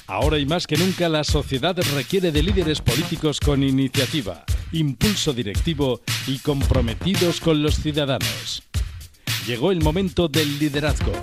Ahora y más que nunca la sociedad requiere de líderes políticos con iniciativa, impulso directivo y comprometidos con los ciudadanos. Llegó el momento del liderazgo.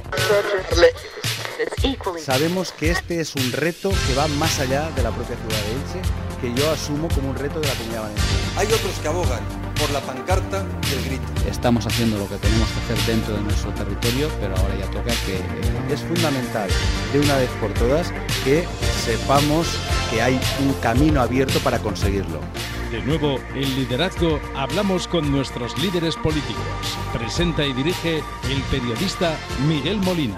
Sabemos que este es un reto que va más allá de la propia ciudad de Elche, que yo asumo como un reto de la Comunidad Valenciana. Hay otros que abogan por la pancarta y el grito. Estamos haciendo lo que tenemos que hacer dentro de nuestro territorio, pero ahora ya toca que... Es fundamental, de una vez por todas, que sepamos que hay un camino abierto para conseguirlo. De nuevo, en Liderazgo hablamos con nuestros líderes políticos. Presenta y dirige el periodista Miguel Molina.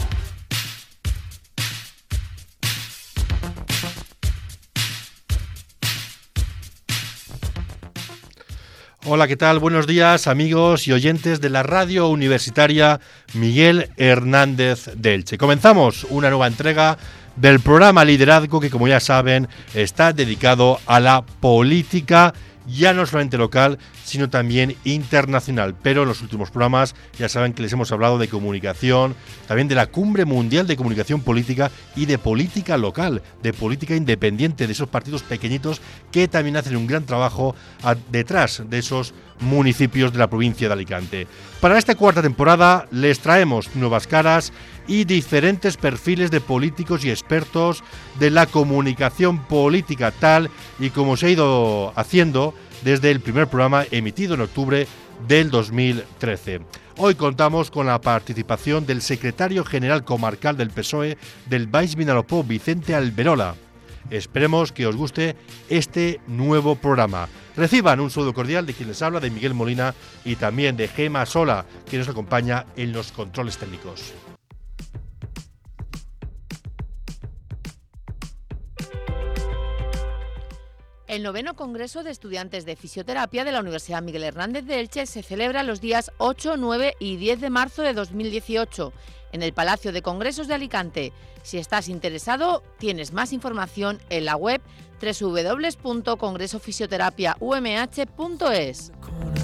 Hola, ¿qué tal? Buenos días, amigos y oyentes de la radio universitaria Miguel Hernández de Elche. Comenzamos una nueva entrega del programa Liderazgo que, como ya saben, está dedicado a la política ya no solamente local, sino también internacional. Pero en los últimos programas ya saben que les hemos hablado de comunicación, también de la Cumbre Mundial de Comunicación Política y de política local, de política independiente, de esos partidos pequeñitos que también hacen un gran trabajo detrás de esos municipios de la provincia de Alicante. Para esta cuarta temporada les traemos nuevas caras y diferentes perfiles de políticos y expertos de la comunicación política, tal y como se ha ido haciendo desde el primer programa emitido en octubre del 2013. Hoy contamos con la participación del secretario general comarcal del PSOE del Baix Vinalopó, Vicente Alberola. Esperemos que os guste este nuevo programa. Reciban un saludo cordial de quien les habla, de Miguel Molina, y también de Gema Sola, que nos acompaña en los controles técnicos. El 9º Congreso de Estudiantes de Fisioterapia de la Universidad Miguel Hernández de Elche se celebra los días 8, 9 y 10 de marzo de 2018 en el Palacio de Congresos de Alicante. Si estás interesado, tienes más información en la web www.congresofisioterapiaumh.es.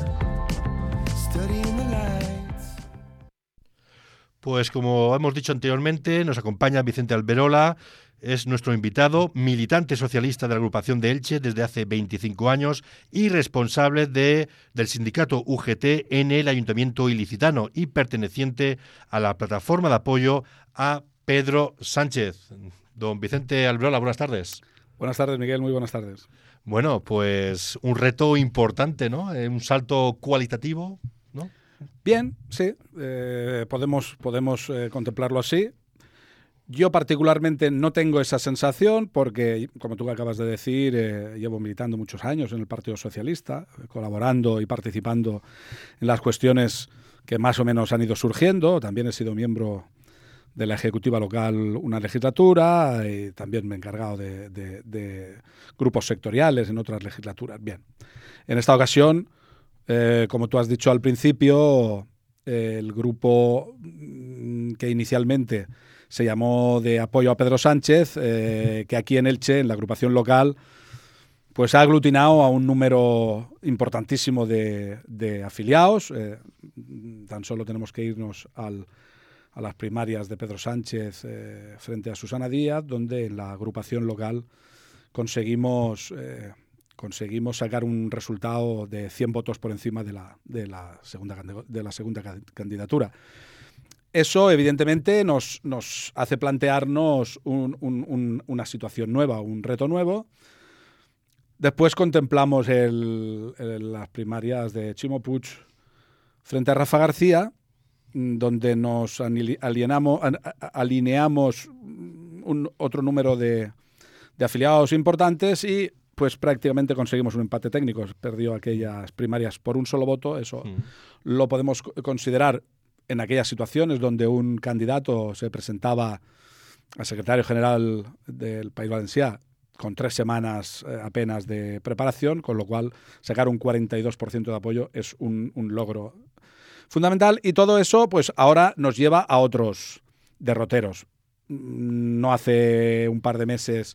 Pues como hemos dicho anteriormente, nos acompaña Vicente Alberola. Es nuestro invitado, militante socialista de la agrupación de Elche desde hace 25 años y responsable del sindicato UGT en el Ayuntamiento Ilicitano y perteneciente a la plataforma de apoyo a Pedro Sánchez. Don Vicente Alberola, buenas tardes. Buenas tardes, Miguel, muy buenas tardes. Bueno, pues un reto importante, ¿no? Un salto cualitativo, ¿no? Bien, sí, podemos contemplarlo así. Yo particularmente no tengo esa sensación porque, como tú acabas de decir, llevo militando muchos años en el Partido Socialista, colaborando y participando en las cuestiones que más o menos han ido surgiendo. También he sido miembro de la Ejecutiva Local una legislatura y también me he encargado de grupos sectoriales en otras legislaturas. Bien, en esta ocasión, como tú has dicho al principio, el grupo que inicialmente se llamó de apoyo a Pedro Sánchez, que aquí en Elche, en la agrupación local, pues ha aglutinado a un número importantísimo de afiliados. Tan solo tenemos que irnos a las primarias de Pedro Sánchez frente a Susana Díaz, donde en la agrupación local conseguimos sacar un resultado de 100 votos por encima de la segunda candidatura. Eso, evidentemente, nos hace plantearnos una situación nueva, un reto nuevo. Después contemplamos las primarias de Ximo Puig frente a Rafa García, donde nos alineamos otro número de afiliados importantes y pues prácticamente conseguimos un empate técnico. Perdió aquellas primarias por un solo voto. Eso lo podemos considerar en aquellas situaciones donde un candidato se presentaba al secretario general del País Valencià con 3 semanas apenas de preparación, con lo cual sacar un 42% de apoyo es un logro fundamental. Y todo eso pues ahora nos lleva a otros derroteros. No hace un par de meses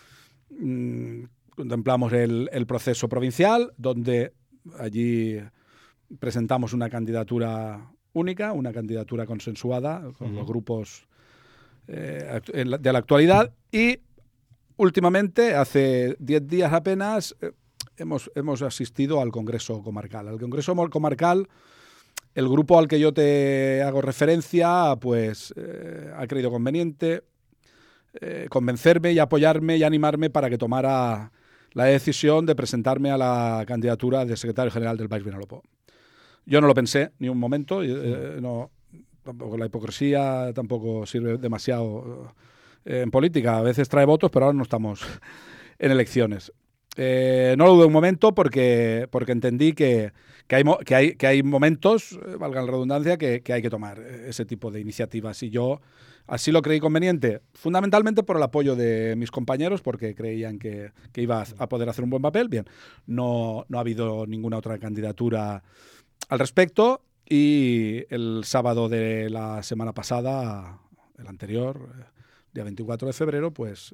contemplamos el proceso provincial, donde allí presentamos una candidatura única, una candidatura consensuada con los grupos de la actualidad, y últimamente, hace 10 días apenas, hemos asistido al Congreso Comarcal. Al Congreso Comarcal, el grupo al que yo te hago referencia, pues ha creído conveniente convencerme y apoyarme y animarme para que tomara la decisión de presentarme a la candidatura de secretario general del Baix Vinalopó. Yo no lo pensé ni un momento, tampoco la hipocresía tampoco sirve demasiado en política. A veces trae votos, pero ahora no estamos en elecciones. No lo dudé un momento porque entendí que hay momentos, valga la redundancia, que hay que tomar ese tipo de iniciativas. Y yo así lo creí conveniente, fundamentalmente por el apoyo de mis compañeros, porque creían que iba a poder hacer un buen papel. Bien, no ha habido ninguna otra candidatura al respecto, y el sábado de la semana pasada, el anterior, día 24 de febrero, pues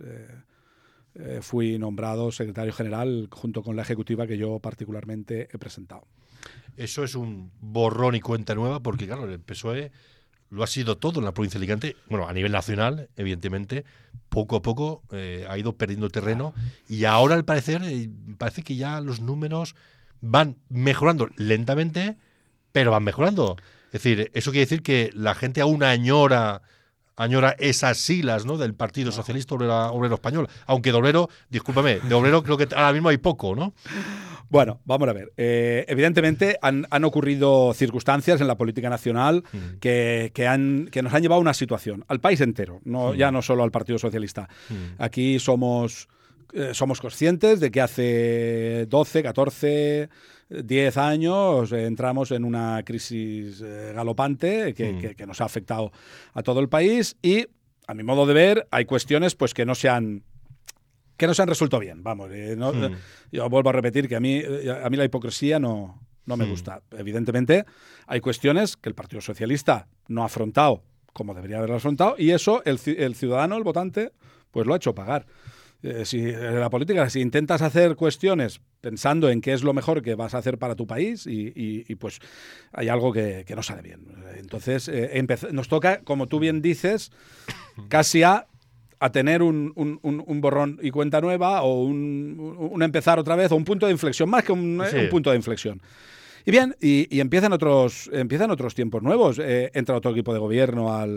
fui nombrado secretario general junto con la ejecutiva que yo particularmente he presentado. Eso es un borrón y cuenta nueva, porque claro, el PSOE lo ha sido todo en la provincia de Alicante. Bueno, a nivel nacional, evidentemente, poco a poco ha ido perdiendo terreno, y ahora al parecer parece que ya los números van mejorando lentamente, pero van mejorando. Es decir, eso quiere decir que la gente aún añora esas siglas, ¿no?, del Partido Socialista Obrero Español. Aunque de obrero, discúlpame, de obrero creo que ahora mismo hay poco, ¿no? Bueno, vamos a ver. Evidentemente han ocurrido circunstancias en la política nacional que nos han llevado a una situación, al país entero, ya no solo al Partido Socialista. Aquí somos conscientes de que hace 12, 14, 10 años entramos en una crisis galopante que nos ha afectado a todo el país, y a mi modo de ver hay cuestiones pues que no se han resuelto bien. Vamos, yo vuelvo a repetir que a mí la hipocresía no me gusta. Evidentemente hay cuestiones que el Partido Socialista no ha afrontado como debería haberlo afrontado, y eso el ciudadano, el votante, pues lo ha hecho pagar. Si la política, si intentas hacer cuestiones pensando en qué es lo mejor que vas a hacer para tu país, y pues hay algo que no sale bien. Entonces nos toca, como tú bien dices, casi a tener un borrón y cuenta nueva, o un empezar otra vez, o un punto de inflexión, más que un punto de inflexión. Y bien, y empiezan otros tiempos nuevos. Entra otro equipo de gobierno a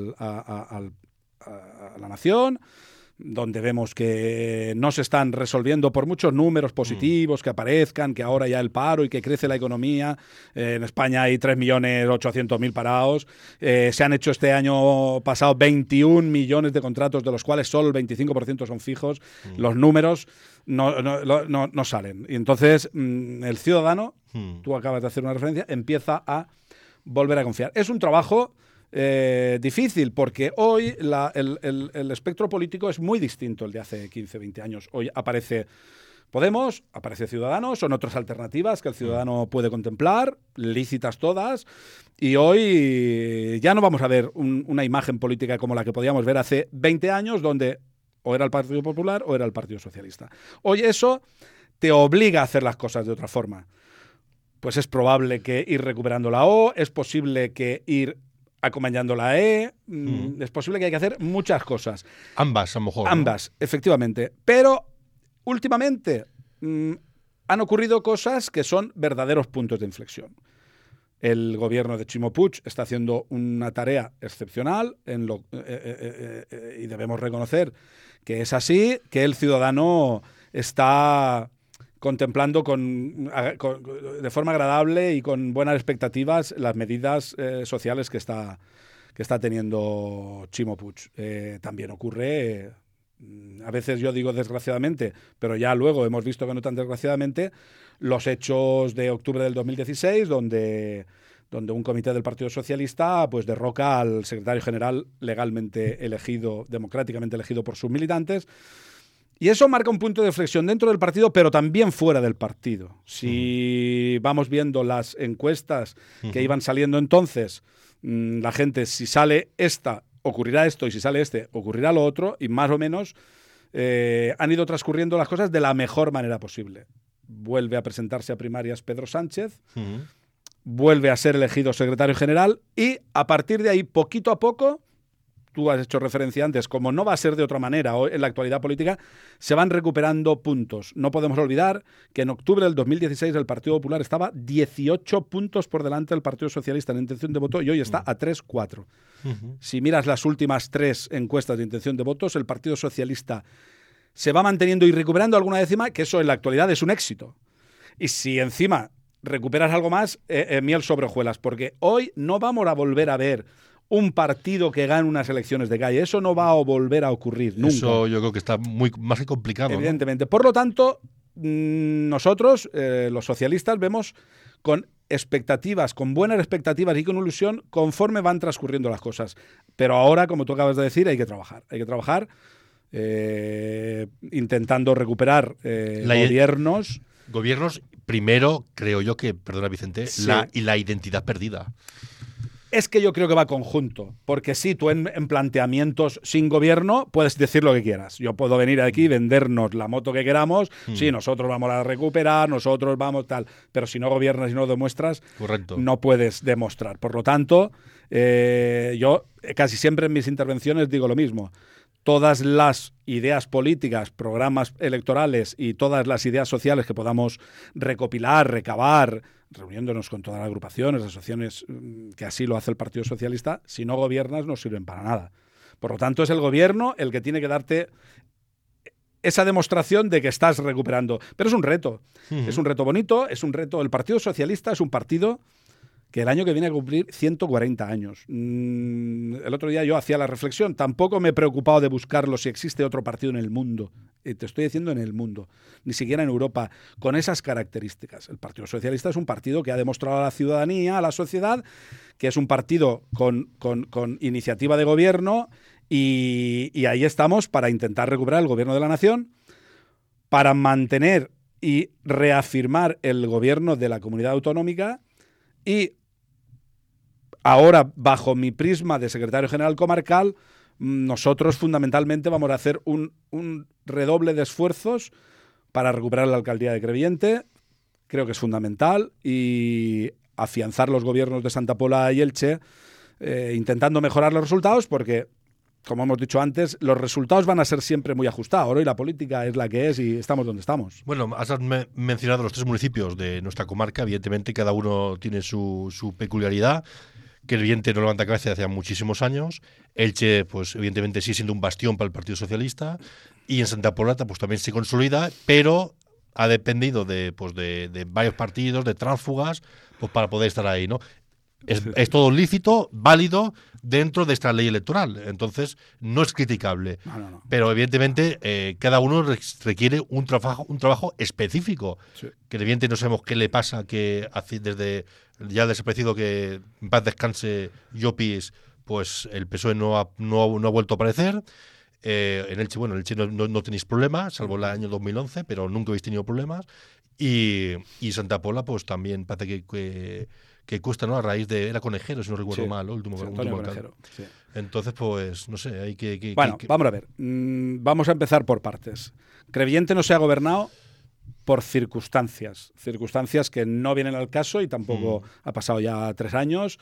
la nación, donde vemos que no se están resolviendo, por muchos números positivos que aparezcan, que ahora ya el paro y que crece la economía. En España hay 3.800.000 parados. Se han hecho este año pasado 21 millones de contratos, de los cuales solo el 25% son fijos. Los números no salen. Y entonces el ciudadano, tú acabas de hacer una referencia, empieza a volver a confiar. Es un trabajo difícil, porque hoy el espectro político es muy distinto al de hace 15, 20 años. Hoy aparece Podemos, aparece Ciudadanos, son otras alternativas que el ciudadano puede contemplar, lícitas todas, y hoy ya no vamos a ver una imagen política como la que podíamos ver hace 20 años, donde o era el Partido Popular o era el Partido Socialista. Hoy eso te obliga a hacer las cosas de otra forma. Pues es probable que ir recuperando la O, es posible que ir acompañando la E, es posible que hay que hacer muchas cosas. Ambas, a lo mejor. Ambas, ¿no? Efectivamente. Pero últimamente han ocurrido cosas que son verdaderos puntos de inflexión. El gobierno de Ximo Puig está haciendo una tarea excepcional y debemos reconocer que es así, que el ciudadano está contemplando de forma agradable y con buenas expectativas las medidas sociales que está teniendo Ximo Puig. También ocurre, a veces yo digo desgraciadamente, pero ya luego hemos visto que no tan desgraciadamente, los hechos de octubre del 2016, donde un comité del Partido Socialista pues derroca al secretario general legalmente elegido, democráticamente elegido por sus militantes. Y eso marca un punto de inflexión dentro del partido, pero también fuera del partido. Si vamos viendo las encuestas que iban saliendo entonces, la gente, si sale esta, ocurrirá esto, y si sale este, ocurrirá lo otro, y más o menos han ido transcurriendo las cosas de la mejor manera posible. Vuelve a presentarse a primarias Pedro Sánchez, vuelve a ser elegido secretario general, y a partir de ahí, poquito a poco, tú has hecho referencia antes, como no va a ser de otra manera hoy en la actualidad política, se van recuperando puntos. No podemos olvidar que en octubre del 2016 el Partido Popular estaba 18 puntos por delante del Partido Socialista en intención de voto y hoy está a 3-4. Si miras las últimas 3 encuestas de intención de votos, el Partido Socialista se va manteniendo y recuperando alguna décima, que eso en la actualidad es un éxito. Y si encima recuperas algo más, miel sobre hojuelas, porque hoy no vamos a volver a ver un partido que gane unas elecciones de calle. Eso no va a volver a ocurrir nunca. Eso yo creo que está más que complicado. Evidentemente. ¿No? Por lo tanto, nosotros, los socialistas, vemos con expectativas, con buenas expectativas y con ilusión conforme van transcurriendo las cosas. Pero ahora, como tú acabas de decir, hay que trabajar. Hay que trabajar intentando recuperar gobiernos. Gobiernos, primero, creo yo que, perdona Vicente, sí. la identidad perdida. Es que yo creo que va conjunto, porque sí, tú en planteamientos sin gobierno puedes decir lo que quieras. Yo puedo venir aquí y vendernos la moto que queramos, sí, nosotros vamos a recuperar, nosotros vamos tal, pero si no gobiernas y no demuestras, correcto, no puedes demostrar. Por lo tanto, yo casi siempre en mis intervenciones digo lo mismo. Todas las ideas políticas, programas electorales y todas las ideas sociales que podamos recopilar, recabar, reuniéndonos con todas las agrupaciones, asociaciones que así lo hace el Partido Socialista, si no gobiernas no sirven para nada. Por lo tanto, es el gobierno el que tiene que darte esa demostración de que estás recuperando. Pero es un reto. Es un reto bonito, es un reto. El Partido Socialista es un partido que el año que viene a cumplir 140 años. El otro día yo hacía la reflexión, tampoco me he preocupado de buscarlo si existe otro partido en el mundo. Te estoy diciendo en el mundo, ni siquiera en Europa, con esas características. El Partido Socialista es un partido que ha demostrado a la ciudadanía, a la sociedad, que es un partido con iniciativa de gobierno y ahí estamos para intentar recuperar el gobierno de la nación, para mantener y reafirmar el gobierno de la comunidad autonómica y ahora, bajo mi prisma de secretario general comarcal, nosotros fundamentalmente vamos a hacer un redoble de esfuerzos para recuperar la alcaldía de Crevillente. Creo que es fundamental y afianzar los gobiernos de Santa Pola y Elche, intentando mejorar los resultados porque, como hemos dicho antes, los resultados van a ser siempre muy ajustados. Hoy la política es la que es y estamos donde estamos. Bueno, has mencionado los 3 municipios de nuestra comarca. Evidentemente, cada uno tiene su peculiaridad. Crevillente no levanta cabeza desde hace muchísimos años. Elche, pues evidentemente sigue siendo un bastión para el Partido Socialista. Y en Santa Pola, pues también se consolida, pero ha dependido de varios partidos, de tránsfugas, pues para poder estar ahí, ¿no? Es todo lícito, válido dentro de esta ley electoral. Entonces, no es criticable. No. Pero, evidentemente, cada uno requiere un trabajo específico. Sí. Que, evidentemente, no sabemos qué le pasa, que desde ya desaparecido, que en paz descanse Llopis, pues el PSOE no ha vuelto a aparecer. En Elche, bueno, en Elche no tenéis problemas, salvo el año 2011, pero nunca habéis tenido problemas. Y Santa Pola, pues también parece que cuesta, ¿no? A raíz de... Era Conejero, si no recuerdo mal, ¿no? Último Conejero, sí. Entonces, pues, no sé, hay que... Bueno, vamos a ver. Vamos a empezar por partes. Crevillente no se ha gobernado por circunstancias que no vienen al caso y tampoco ha pasado ya 3 años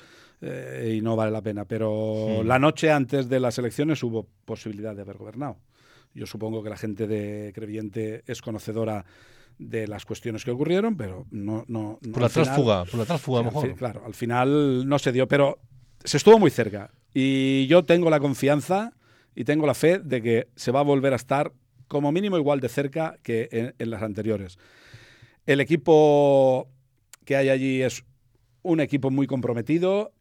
y no vale la pena. Pero la noche antes de las elecciones hubo posibilidad de haber gobernado. Yo supongo que la gente de Crevillente es conocedora de las cuestiones que ocurrieron, pero no por la tránsfuga, a lo mejor. Claro, al final no se dio, pero se estuvo muy cerca. Y yo tengo la confianza y tengo la fe de que se va a volver a estar como mínimo igual de cerca que en las anteriores. El equipo que hay allí es un equipo muy comprometido.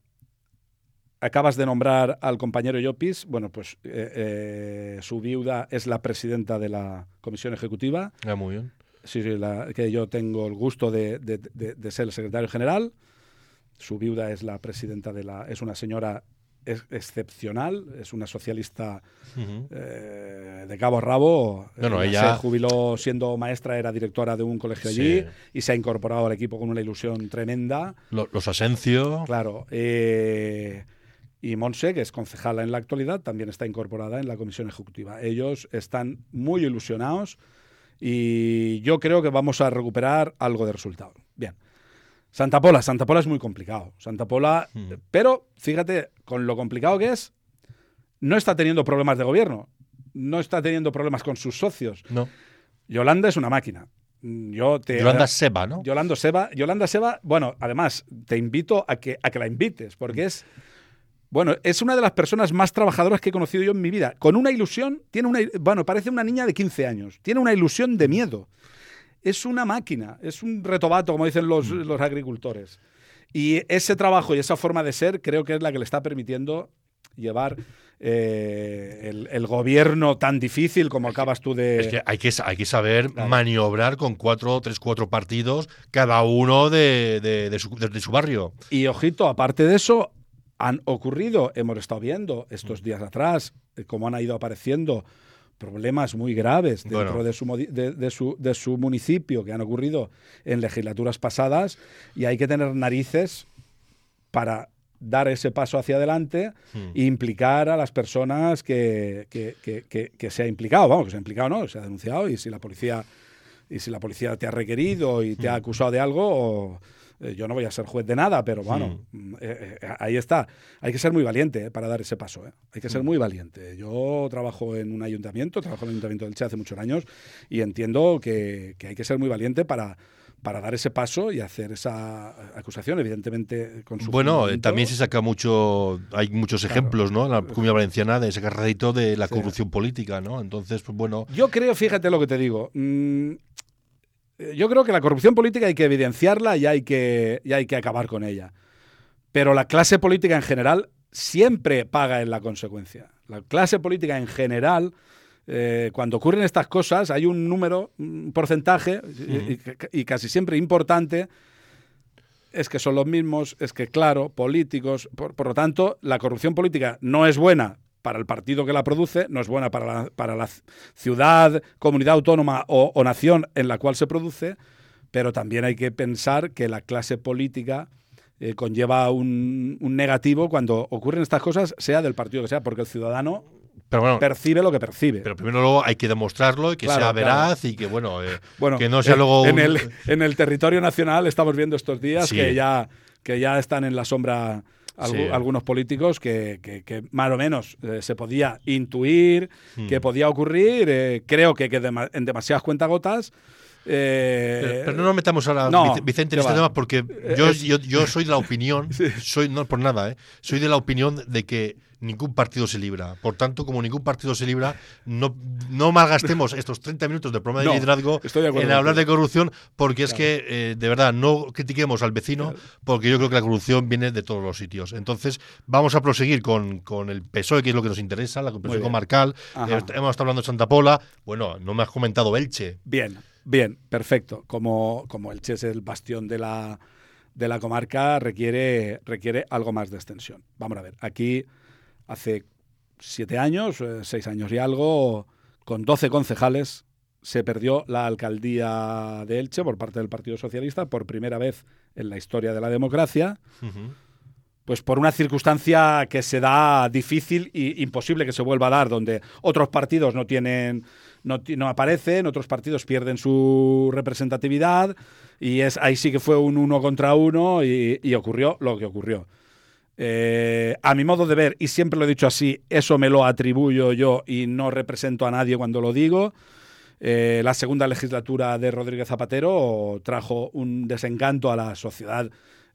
Acabas de nombrar al compañero Llopis. Bueno, pues su viuda es la presidenta de la comisión ejecutiva. Muy bien. Sí, que yo tengo el gusto de ser el secretario general. Su viuda es la presidenta es una señora excepcional, es una socialista de cabo a rabo. Ella se jubiló siendo maestra, era directora de un colegio allí y se ha incorporado al equipo con una ilusión tremenda. Los Asencio. Claro. Y Monse, que es concejala en la actualidad, también está incorporada en la comisión ejecutiva. Ellos están muy ilusionados y yo creo que vamos a recuperar algo de resultado. Bien. Santa Pola es muy complicado. Santa Pola, pero fíjate, con lo complicado que es, no está teniendo problemas de gobierno, no está teniendo problemas con sus socios. No. Yolanda es una máquina. Yolanda Seba, ¿no? Yolanda Seba, bueno, además, te invito a que la invites, porque es una de las personas más trabajadoras que he conocido yo en mi vida. Con una ilusión, parece una niña de 15 años, tiene una ilusión de miedo. Es una máquina, es un retobato, como dicen los agricultores. Y ese trabajo y esa forma de ser creo que es la que le está permitiendo llevar el gobierno tan difícil como acabas tú de... Es que hay que saber maniobrar con 4 partidos, cada uno de su barrio. Y ojito, aparte de eso, han ocurrido, hemos estado viendo estos días atrás, cómo han ido apareciendo problemas muy graves dentro de su municipio que han ocurrido en legislaturas pasadas, y hay que tener narices para dar ese paso hacia adelante e implicar a las personas que se ha implicado. Vamos, que se ha implicado no, se ha denunciado, y si la policía te ha requerido y te ha acusado de algo, yo no voy a ser juez de nada, pero bueno, ahí está. Hay que ser muy valiente para dar ese paso. Hay que ser muy valiente. Yo trabajo en el Ayuntamiento del Elche hace muchos años, y entiendo que hay que ser muy valiente para dar ese paso y hacer esa acusación, evidentemente con su fundamento. También se saca hay muchos ejemplos, ¿no? En la Comunidad Valenciana de ese rédito de la corrupción política, ¿no? Entonces, pues bueno... Yo creo, fíjate lo que te digo, yo creo que la corrupción política hay que evidenciarla y hay que acabar con ella. Pero la clase política en general siempre paga en la consecuencia. La clase política en general... cuando ocurren estas cosas hay un número, un porcentaje, y casi siempre importante, es que son los mismos, es que claro, políticos, por lo tanto, la corrupción política no es buena para el partido que la produce, no es buena para la ciudad, comunidad autónoma o nación en la cual se produce, pero también hay que pensar que la clase política conlleva un negativo cuando ocurren estas cosas, sea del partido que sea, porque el ciudadano... Pero bueno, percibe lo que percibe. Pero primero luego hay que demostrarlo y que sea veraz y que que no sea luego... En el territorio nacional estamos viendo estos días que ya están en la sombra algunos políticos que más o menos se podía intuir que podía ocurrir, creo que en demasiadas cuentagotas. Pero no nos metamos ahora, Vicente, en este tema, porque yo soy de la opinión, no por nada, soy de la opinión de que ningún partido se libra. Por tanto, como ningún partido se libra, no malgastemos estos 30 minutos del programa de liderazgo en hablar de corrupción, porque es que, de verdad, no critiquemos al vecino, porque yo creo que la corrupción viene de todos los sitios. Entonces, vamos a proseguir con el PSOE, que es lo que nos interesa, la PSOE comarcal. Hemos estado hablando de Santa Pola. Bueno, no me has comentado Elche. Bien, perfecto. Como Elche es el bastión de la comarca, requiere algo más de extensión. Vamos a ver, aquí hace 7 años, 6 años y algo, con 12 concejales, se perdió la alcaldía de Elche por parte del Partido Socialista por primera vez en la historia de la democracia, pues por una circunstancia que se da difícil e imposible que se vuelva a dar, donde otros partidos no aparecen, otros partidos pierden su representatividad, y ahí sí que fue un 1 contra 1 y ocurrió lo que ocurrió. A mi modo de ver, y siempre lo he dicho así, eso me lo atribuyo yo y no represento a nadie cuando lo digo, la segunda legislatura de Rodríguez Zapatero trajo un desencanto a la sociedad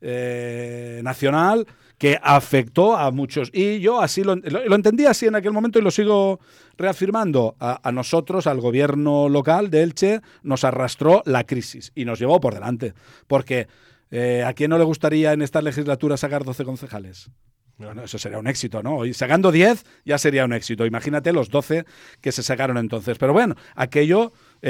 nacional que afectó a muchos, y yo así lo entendí así en aquel momento y lo sigo reafirmando. A nosotros, al gobierno local de Elche, nos arrastró la crisis y nos llevó por delante, porque ¿a quién no le gustaría en esta legislatura sacar 12 concejales? Bueno, eso sería un éxito, ¿no? Y sacando 10 ya sería un éxito. Imagínate los 12 que se sacaron entonces. Pero bueno, aquello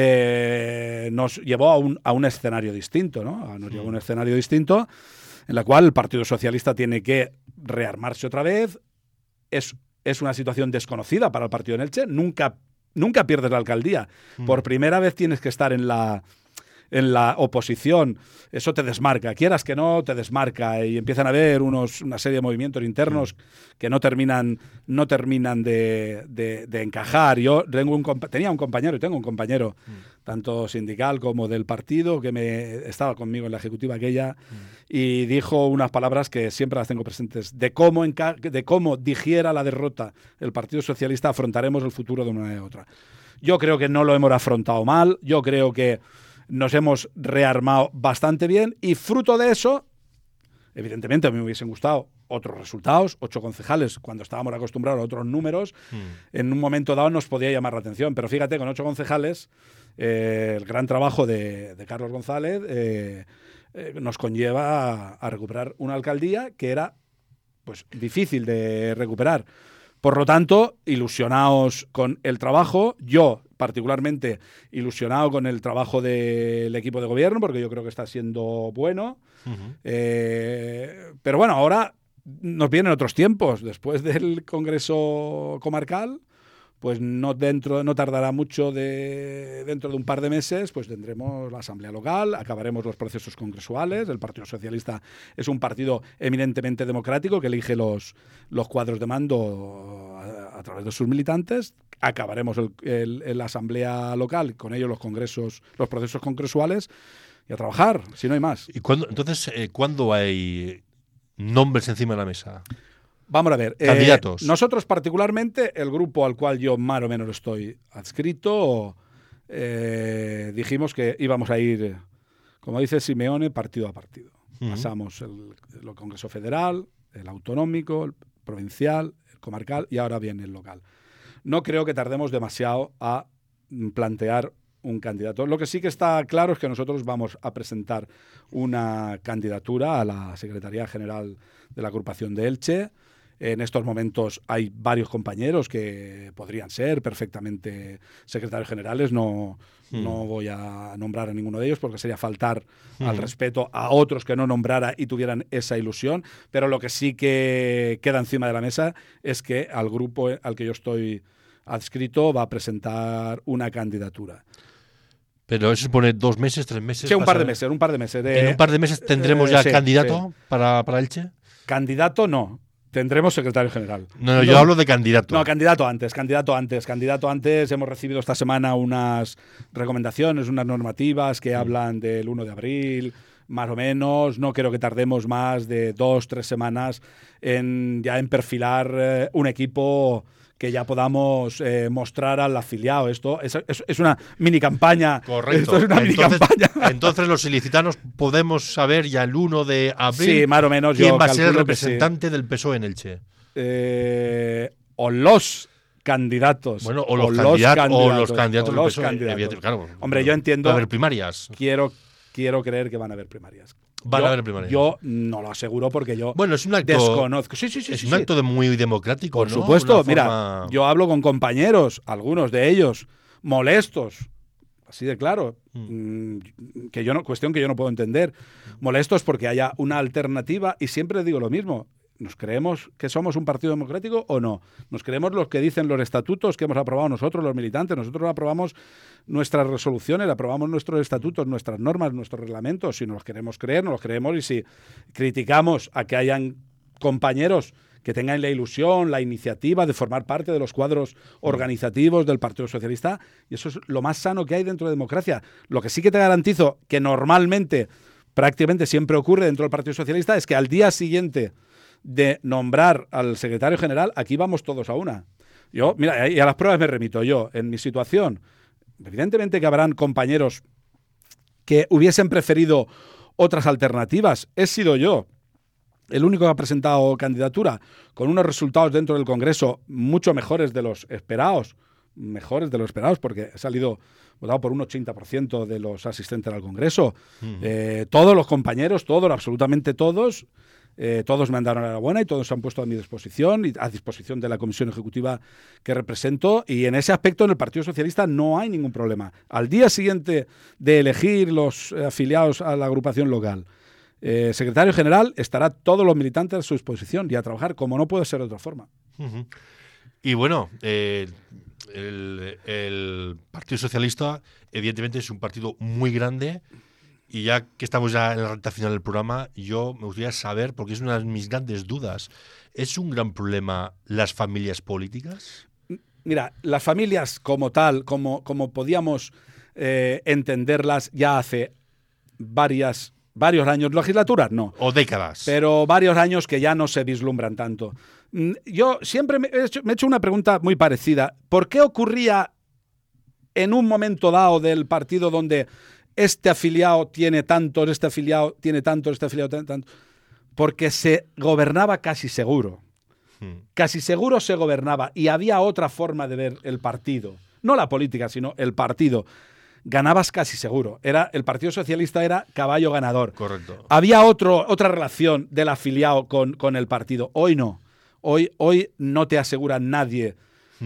nos llevó a un escenario distinto, ¿no? Nos llevó a un escenario distinto en la cual el Partido Socialista tiene que rearmarse otra vez. Es una situación desconocida para el partido en Elche. Nunca pierdes la alcaldía. Por primera vez tienes que estar en en la oposición, eso te desmarca. Quieras que no, te desmarca y empiezan a haber una serie de movimientos internos que no terminan de encajar. Yo tenía un compañero y tengo un compañero, tanto sindical como del partido, que estaba conmigo en la ejecutiva aquella y dijo unas palabras que siempre las tengo presentes, de cómo digiera la derrota el Partido Socialista, afrontaremos el futuro de una manera u otra. Yo creo que no lo hemos afrontado mal, yo creo que nos hemos rearmado bastante bien y fruto de eso, evidentemente a mí me hubiesen gustado otros resultados, 8 concejales, cuando estábamos acostumbrados a otros números, en un momento dado nos podía llamar la atención, pero fíjate, con 8 concejales, el gran trabajo de Carlos González nos conlleva a recuperar una alcaldía que era pues difícil de recuperar. Por lo tanto, ilusionados con el trabajo, yo particularmente ilusionado con el trabajo del equipo de gobierno, porque yo creo que está siendo bueno. Pero bueno, ahora nos vienen otros tiempos. Después del Congreso Comarcal, pues no tardará mucho, dentro de un par de meses, pues tendremos la Asamblea Local, acabaremos los procesos congresuales. El Partido Socialista es un partido eminentemente democrático que elige los cuadros de mando a través de sus militantes. Acabaremos la Asamblea Local, con ello los procesos congresuales y a trabajar, si no hay más. ¿Y cuándo hay nombres encima de la mesa? Vamos a ver. Candidatos. Nosotros particularmente, el grupo al cual yo más o menos estoy adscrito, dijimos que íbamos a ir, como dice Simeone, partido a partido. Pasamos el Congreso Federal, el Autonómico, el Provincial, el Comarcal y ahora viene el local. No creo que tardemos demasiado a plantear un candidato. Lo que sí que está claro es que nosotros vamos a presentar una candidatura a la Secretaría General de la Agrupación de Elche. En estos momentos hay varios compañeros que podrían ser perfectamente secretarios generales. No voy a nombrar a ninguno de ellos porque sería faltar al respeto a otros que no nombrara y tuvieran esa ilusión. Pero lo que sí que queda encima de la mesa es que al grupo al que yo estoy adscrito va a presentar una candidatura. Pero eso supone 2 meses, 3 meses. Sí, un par de meses. ¿En un par de meses tendremos ya candidato para Elche? Candidato no. Tendremos secretario general. No, yo hablo de candidato. No, candidato antes. Hemos recibido esta semana unas recomendaciones, unas normativas que hablan del 1 de abril, más o menos. No creo que tardemos más de 2-3 semanas en perfilar un equipo que ya podamos mostrar al afiliado. Esto es una mini campaña. Correcto. Esto es una mini campaña. Entonces los ilicitanos podemos saber ya el 1 de abril sí, más o menos, quién va a ser el representante del PSOE en Elche. O los candidatos. Bueno, o los candidatos del PSOE. Claro, hombre, yo entiendo. Va a haber primarias. Quiero creer que van a haber primarias. Van a haber primarias. Yo no lo aseguro porque yo es un acto, desconozco. Sí, es un acto muy democrático. Por supuesto. Mira, yo hablo con compañeros, algunos de ellos molestos, así de claro, cuestión que yo no puedo entender, molestos porque haya una alternativa y siempre digo lo mismo. ¿Nos creemos que somos un partido democrático o no? ¿Nos creemos los que dicen los estatutos que hemos aprobado nosotros, los militantes? Nosotros aprobamos nuestras resoluciones, aprobamos nuestros estatutos, nuestras normas, nuestros reglamentos. Si nos los queremos creer, nos los creemos. Y si criticamos a que hayan compañeros que tengan la ilusión, la iniciativa de formar parte de los cuadros organizativos del Partido Socialista, y eso es lo más sano que hay dentro de democracia. Lo que sí que te garantizo que normalmente, prácticamente siempre ocurre dentro del Partido Socialista, es que al día siguiente de nombrar al secretario general, aquí vamos todos a una. Yo, mira, y a las pruebas me remito. Yo, en mi situación, evidentemente que habrán compañeros que hubiesen preferido otras alternativas. He sido yo el único que ha presentado candidatura con unos resultados dentro del Congreso mucho mejores de los esperados, porque he salido votado por un 80% de los asistentes al Congreso. Todos los compañeros, absolutamente todos, todos me han dado la enhorabuena y todos se han puesto a mi disposición y a disposición de la comisión ejecutiva que represento, y en ese aspecto en el Partido Socialista no hay ningún problema. Al día siguiente de elegir los afiliados a la agrupación local, secretario general, estará todos los militantes a su disposición y a trabajar como no puede ser de otra forma. Y bueno, el Partido Socialista, evidentemente, es un partido muy grande. Y ya que estamos ya en la recta final del programa, yo me gustaría saber, porque es una de mis grandes dudas, ¿es un gran problema las familias políticas? Mira, las familias como tal, como podíamos entenderlas ya hace varios años, legislaturas no. O décadas. Pero varios años que ya no se vislumbran tanto. Yo siempre me he hecho una pregunta muy parecida. ¿Por qué ocurría en un momento dado del partido donde este afiliado tiene tantos, este afiliado tiene tantos, este afiliado tiene tantos? Porque se gobernaba casi seguro. Casi seguro se gobernaba y había otra forma de ver el partido. No la política, sino el partido. Ganabas casi seguro. El Partido Socialista era caballo ganador. Correcto. Había otra relación del afiliado con el partido. Hoy no. Hoy no te asegura nadie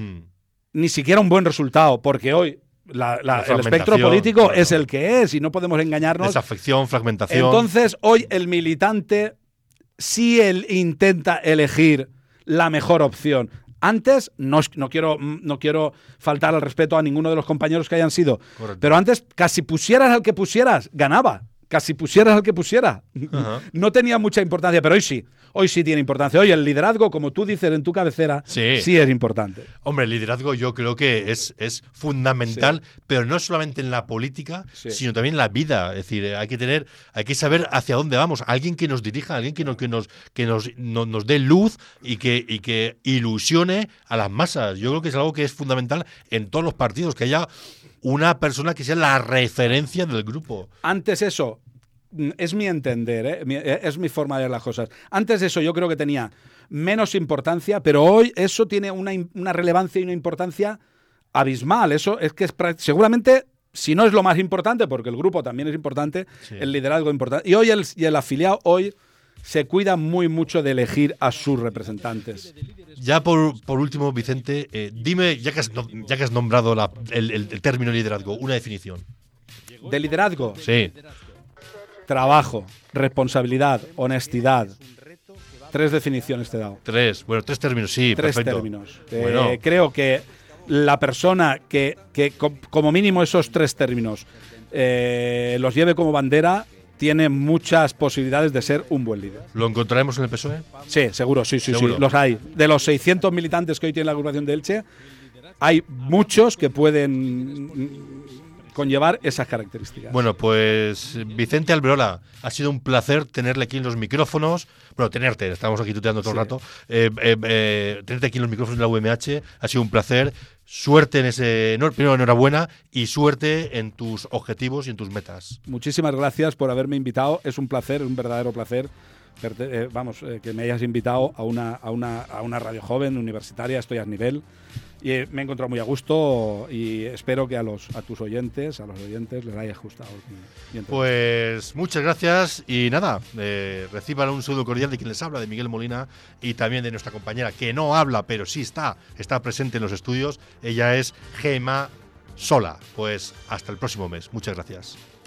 ni siquiera un buen resultado, porque hoy el espectro político claro, es el que es y no podemos engañarnos. Desafección, fragmentación. Entonces, hoy el militante sí intenta elegir la mejor opción. Antes, no quiero faltar al respeto a ninguno de los compañeros que hayan sido, correcto, pero antes casi pusieras al que pusieras, ganaba. Casi pusieras al que pusiera. No tenía mucha importancia, pero hoy sí tiene importancia. Hoy el liderazgo, como tú dices en tu cabecera, sí es importante. Hombre, el liderazgo yo creo que es fundamental, pero no solamente en la política, sino también en la vida. Es decir, hay que saber hacia dónde vamos. Alguien que nos dirija, alguien que nos dé luz y que ilusione a las masas. Yo creo que es algo que es fundamental en todos los partidos, que haya una persona que sea la referencia del grupo. Antes eso, es mi entender, es mi forma de ver las cosas. Antes eso yo creo que tenía menos importancia, pero hoy eso tiene una relevancia y una importancia abismal. Eso es que seguramente, si no es lo más importante, porque el grupo también es importante, el liderazgo es importante. Y hoy el afiliado se cuida muy mucho de elegir a sus representantes. Ya por último, Vicente, dime, ya que has nombrado el término liderazgo, una definición. ¿De liderazgo? Sí. Trabajo, responsabilidad, honestidad. 3 definiciones te he dado. 3 términos, sí, 3 perfecto. Términos. Creo que la persona que como mínimo esos 3 términos los lleve como bandera tiene muchas posibilidades de ser un buen líder. ¿Lo encontraremos en el PSOE? Sí, seguro, sí, los hay. De los 600 militantes que hoy tiene la agrupación de Elche, hay muchos que pueden conllevar esas características. Bueno, pues Vicente Alberola, ha sido un placer tenerle aquí en los micrófonos. Bueno, estamos aquí tuteando todo el rato. Tenerte aquí en los micrófonos de la UMH, ha sido un placer. Suerte en ese. Primero, enhorabuena y suerte en tus objetivos y en tus metas. Muchísimas gracias por haberme invitado. Es un placer, un verdadero placer. Que me hayas invitado a una radio joven, universitaria. Estoy a nivel y me he encontrado muy a gusto y espero que a tus oyentes, les haya gustado. Pues muchas gracias y nada, reciban un saludo cordial de quien les habla, de Miguel Molina, y también de nuestra compañera que no habla, pero sí está presente en los estudios. Ella es Gemma Sola. Pues hasta el próximo mes. Muchas gracias.